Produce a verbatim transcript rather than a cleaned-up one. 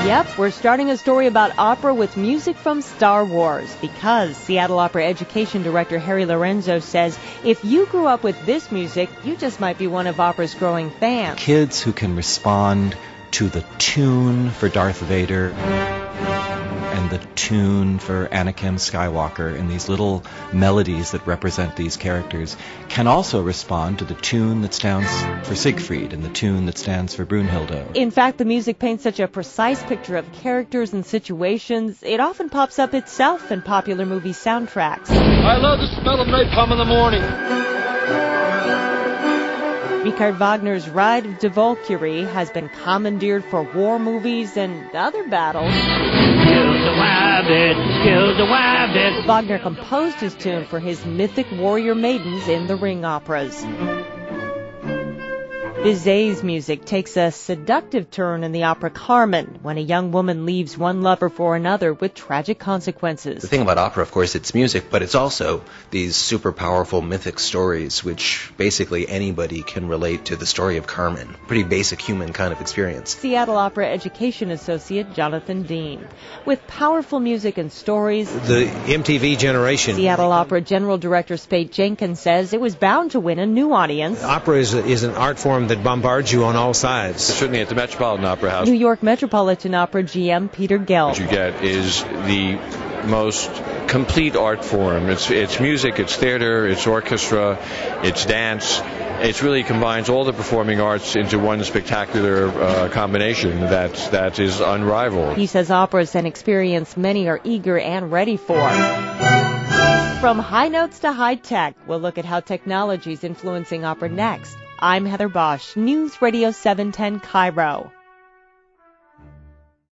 Yep, we're starting a story about opera with music from Star Wars because Seattle Opera Education Director Harry Lorenzo says if you grew up with this music, you just might be one of opera's growing fans. Kids who can respond to the tune for Darth Vader and the tune for Anakin Skywalker and these little melodies that represent these characters can also respond to the tune that stands for Siegfried and the tune that stands for Brunhilde. In fact, the music paints such a precise picture of characters and situations, it often pops up itself in popular movie soundtracks. I love the smell of napalm in the morning. Richard Wagner's Ride of the Valkyrie has been commandeered for war movies and other battles. Kill the wabbit, kill the wabbit. Wagner composed his tune for his mythic warrior maidens in the Ring operas. Bizet's music takes a seductive turn in the opera Carmen, when a young woman leaves one lover for another with tragic consequences. The thing about opera, of course, it's music, but it's also these super powerful mythic stories, which basically anybody can relate to the story of Carmen. Pretty basic human kind of experience. Seattle Opera Education Associate Jonathan Dean. With powerful music and stories, the M T V generation. Seattle Opera General Director Spate Jenkins says it was bound to win a new audience. Opera is, is an art form that bombards you on all sides. Certainly at the Metropolitan Opera House. New York Metropolitan Opera G M Peter Gelb. What you get is the most complete art form. It's it's music, it's theater, it's orchestra, it's dance. It really combines all the performing arts into one spectacular uh, combination that that is unrivaled. He says opera is an experience many are eager and ready for. From high notes to high tech, we'll look at how technology is influencing opera next. I'm Heather Bosch, News Radio seven ten Cairo.